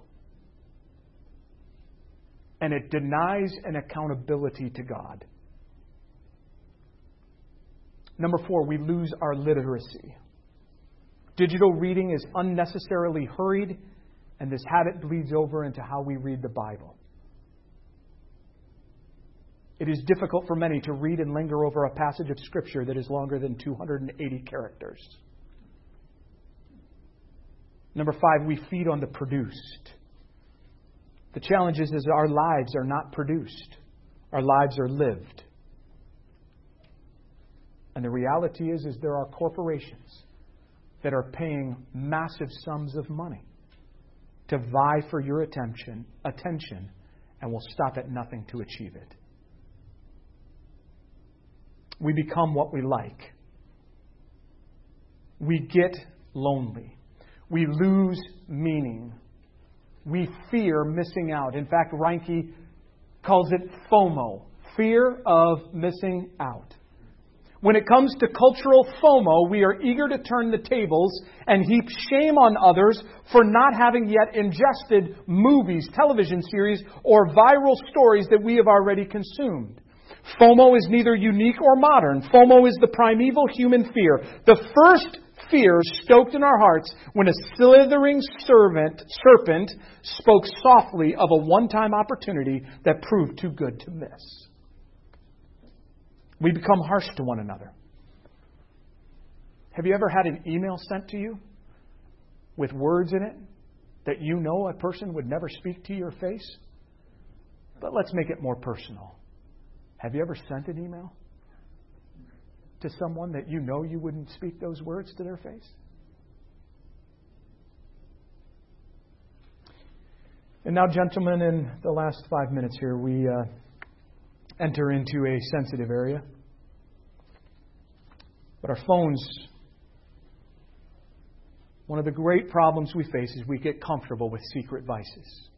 And it denies an accountability to God. Number four, we lose our literacy. Digital reading is unnecessarily hurried, and this habit bleeds over into how we read the Bible. It is difficult for many to read and linger over a passage of Scripture that is longer than 280 characters. Number five, we feed on the produced. The challenge is our lives are not produced. Our lives are lived. And the reality is there are corporations that are paying massive sums of money to vie for your attention, and will stop at nothing to achieve it. We become what we like. We get lonely. We lose meaning. We fear missing out. In fact, Reinke calls it FOMO, fear of missing out. When it comes to cultural FOMO, we are eager to turn the tables and heap shame on others for not having yet ingested movies, television series, or viral stories that we have already consumed. FOMO is neither unique or modern. FOMO is the primeval human fear. The first fear stoked in our hearts when a slithering serpent spoke softly of a one-time opportunity that proved too good to miss. We become harsh to one another. Have you ever had an email sent to you with words in it that you know a person would never speak to your face? But let's make it more personal. Have you ever sent an email to someone that you know you wouldn't speak those words to their face? And now, gentlemen, in the last 5 minutes here, we enter into a sensitive area. But our phones, one of the great problems we face is we get comfortable with secret vices.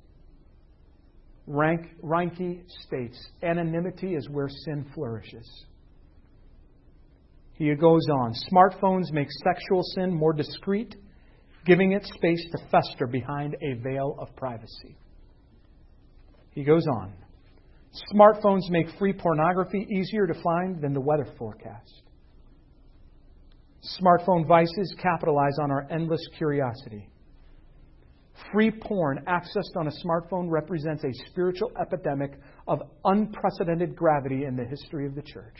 Reinke states, anonymity is where sin flourishes. He goes on, smartphones make sexual sin more discreet, giving it space to fester behind a veil of privacy. He goes on, smartphones make free pornography easier to find than the weather forecast. Smartphone vices capitalize on our endless curiosity. Free porn accessed on a smartphone represents a spiritual epidemic of unprecedented gravity in the history of the church.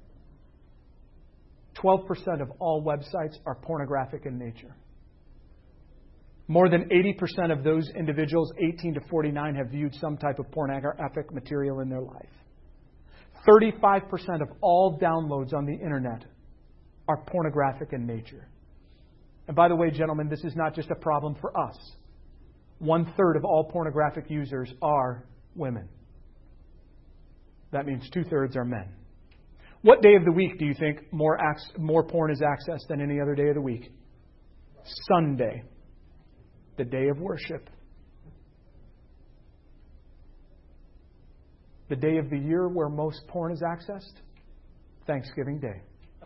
12% of all websites are pornographic in nature. More than 80% of those individuals 18 to 49 have viewed some type of pornographic material in their life. 35% of all downloads on the internet are pornographic in nature. And by the way, gentlemen, this is not just a problem for us. 1/3 of all pornographic users are women. That means 2/3 are men. What day of the week do you think more porn is accessed than any other day of the week? Sunday, the day of worship. The day of the year where most porn is accessed? Thanksgiving Day.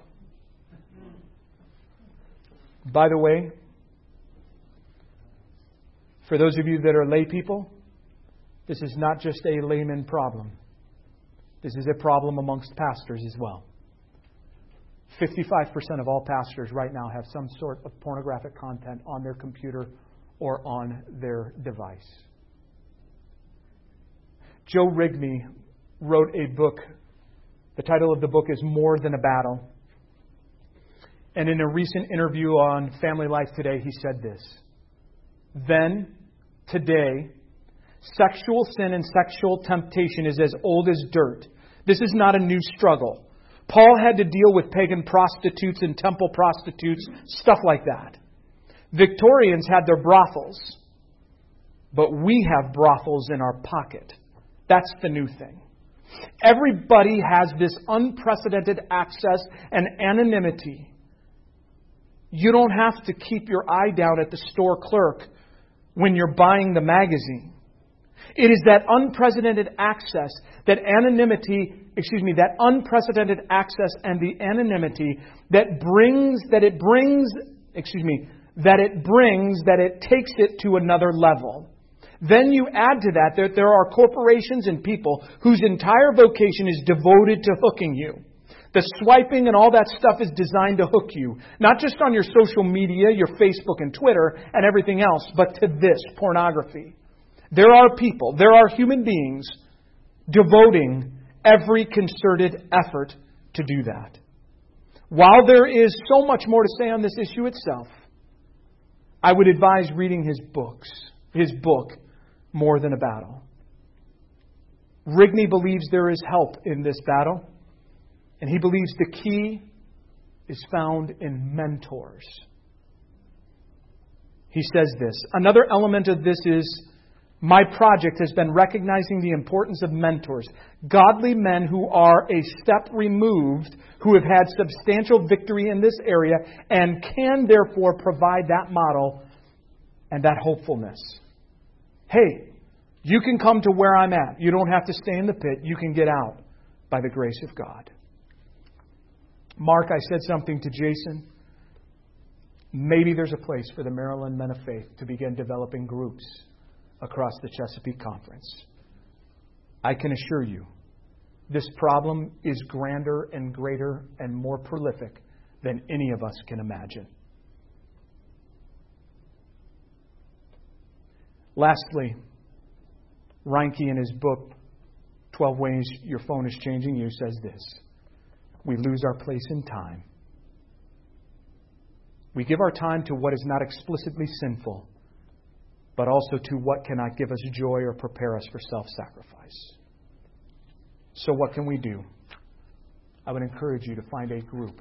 By the way, for those of you that are lay people, this is not just a layman problem. This is a problem amongst pastors as well. 55% of all pastors right now have some sort of pornographic content on their computer or on their device. Joe Rigney wrote a book. The title of the book is More Than a Battle. And in a recent interview on Family Life Today, he said this. Then, today, sexual sin and sexual temptation is as old as dirt. This is not a new struggle. Paul had to deal with pagan prostitutes and temple prostitutes, stuff like that. Victorians had their brothels, but we have brothels in our pocket. That's the new thing. Everybody has this unprecedented access and anonymity. You don't have to keep your eye down at the store clerk when you're buying the magazine. It is that unprecedented access, that unprecedented access and the anonymity that it takes it to another level. Then you add to that there are corporations and people whose entire vocation is devoted to hooking you. The swiping and all that stuff is designed to hook you. Not just on your social media, your Facebook and Twitter and everything else, but to this, pornography. There are people, there are human beings devoting every concerted effort to do that. While there is so much more to say on this issue itself, I would advise reading his book, More Than a Battle. Rigney believes there is help in this battle. And he believes the key is found in mentors. He says this. Another element of this is, my project has been recognizing the importance of mentors. Godly men who are a step removed, who have had substantial victory in this area, and can therefore provide that model and that hopefulness. Hey, you can come to where I'm at. You don't have to stay in the pit. You can get out by the grace of God. Mark, I said something to Jason. Maybe there's a place for the Maryland Men of Faith to begin developing groups across the Chesapeake Conference. I can assure you, this problem is grander and greater and more prolific than any of us can imagine. Lastly, Reinke in his book, 12 Ways Your Phone is Changing You, says this: we lose our place in time. We give our time to what is not explicitly sinful, but also to what cannot give us joy or prepare us for self-sacrifice. So what can we do? I would encourage you to find a group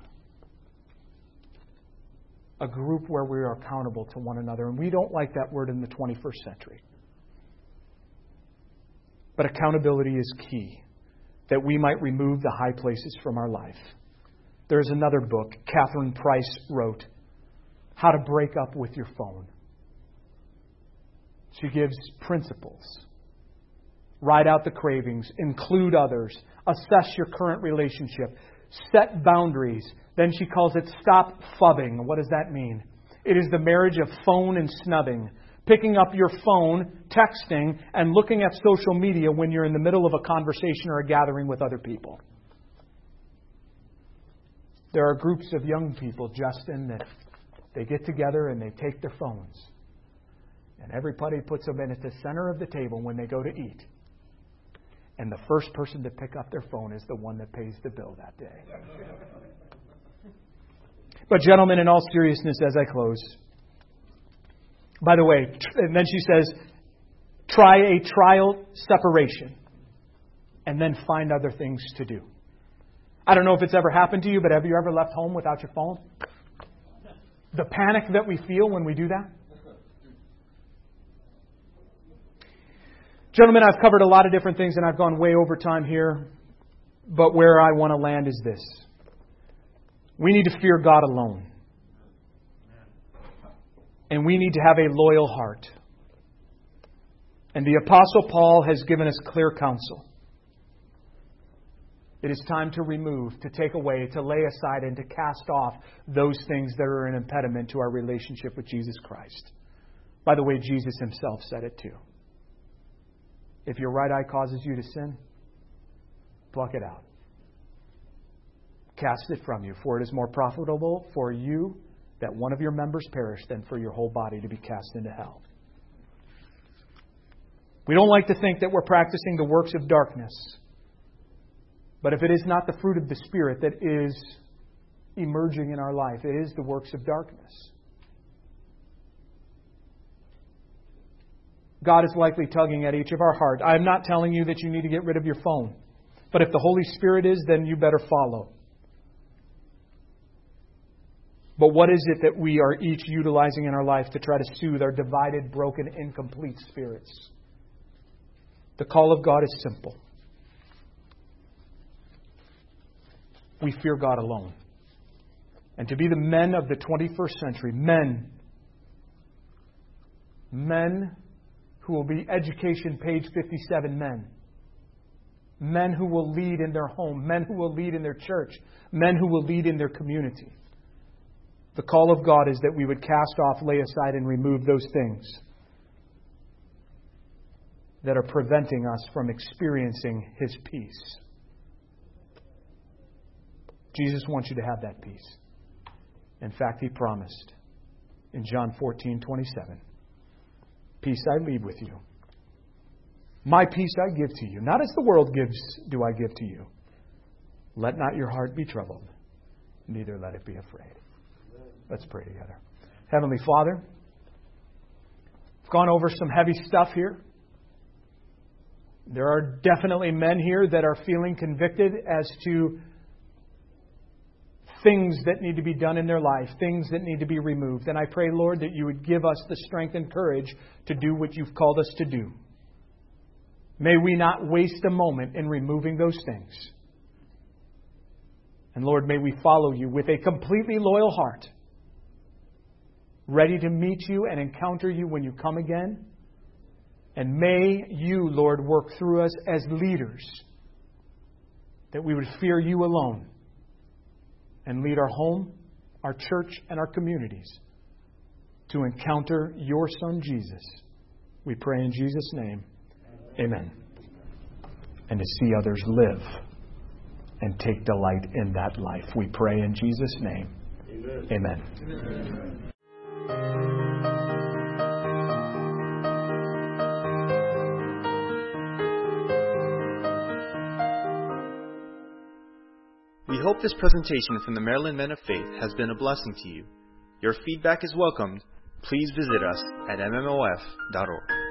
where we are accountable to one another. And we don't like that word in the 21st century. But accountability is key, that we might remove the high places from our life. There's another book Catherine Price wrote, How to Break Up with Your Phone. She gives principles. Write out the cravings, include others, assess your current relationship, set boundaries. Then she calls it stop phubbing. What does that mean? It is the marriage of phone and snubbing. Picking up your phone, texting, and looking at social media when you're in the middle of a conversation or a gathering with other people. There are groups of young people, Justin, that they get together and they take their phones. And everybody puts them in at the center of the table when they go to eat. And the first person to pick up their phone is the one that pays the bill that day. But gentlemen, in all seriousness, as I close, by the way, and then she says, try a trial separation and then find other things to do. I don't know if it's ever happened to you, but have you ever left home without your phone? The panic that we feel when we do that. Gentlemen, I've covered a lot of different things and I've gone way over time here. But where I want to land is this. We need to fear God alone. And we need to have a loyal heart. And the Apostle Paul has given us clear counsel. It is time to remove, to take away, to lay aside, and to cast off those things that are an impediment to our relationship with Jesus Christ. By the way, Jesus himself said it too. If your right eye causes you to sin, pluck it out. Cast it from you, for it is more profitable for you that one of your members perish than for your whole body to be cast into hell. We don't like to think that we're practicing the works of darkness. But if it is not the fruit of the Spirit that is emerging in our life, it is the works of darkness. God is likely tugging at each of our heart. I'm not telling you that you need to get rid of your phone. But if the Holy Spirit is, then you better follow. But what is it that we are each utilizing in our life to try to soothe our divided, broken, incomplete spirits? The call of God is simple. We fear God alone. And to be the men of the 21st century, men who will be education page 57 men who will lead in their home, men who will lead in their church, men who will lead in their community. The call of God is that we would cast off, lay aside, and remove those things that are preventing us from experiencing His peace. Jesus wants you to have that peace. In fact, He promised in John 14:27, peace I leave with you. My peace I give to you. Not as the world gives, do I give to you. Let not your heart be troubled, neither let it be afraid. Let's pray together. Heavenly Father, we've gone over some heavy stuff here. There are definitely men here that are feeling convicted as to things that need to be done in their life, things that need to be removed. And I pray, Lord, that you would give us the strength and courage to do what you've called us to do. May we not waste a moment in removing those things. And Lord, may we follow you with a completely loyal heart, ready to meet you and encounter you when you come again. And may you, Lord, work through us as leaders, that we would fear you alone and lead our home, our church, and our communities to encounter your Son, Jesus. We pray in Jesus' name. Amen. And to see others live and take delight in that life. We pray in Jesus' name. Amen. Amen. We hope this presentation from the Maryland Men of Faith has been a blessing to you. Your feedback is welcomed. Please visit us at mmof.org.